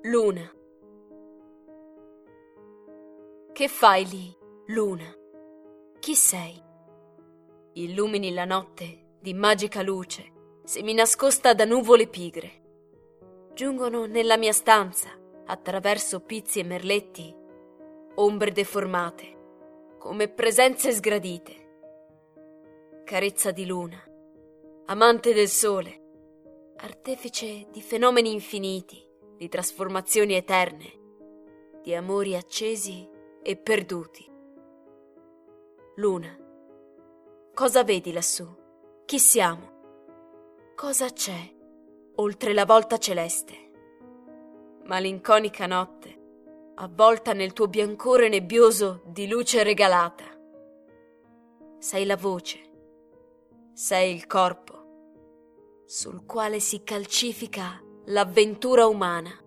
Luna. Che fai lì, Luna? Chi sei? Illumini la notte di magica luce, seminascosta da nuvole pigre. Giungono nella mia stanza, attraverso pizzi e merletti, ombre deformate, come presenze sgradite. Carezza di luna, amante del sole, artefice di fenomeni infiniti, di trasformazioni eterne, di amori accesi e perduti. Luna, cosa vedi lassù? Chi siamo? Cosa c'è oltre la volta celeste? Malinconica notte, avvolta nel tuo biancore nebbioso di luce regalata. Sei la voce, sei il corpo, sul quale si calcifica l'avventura umana.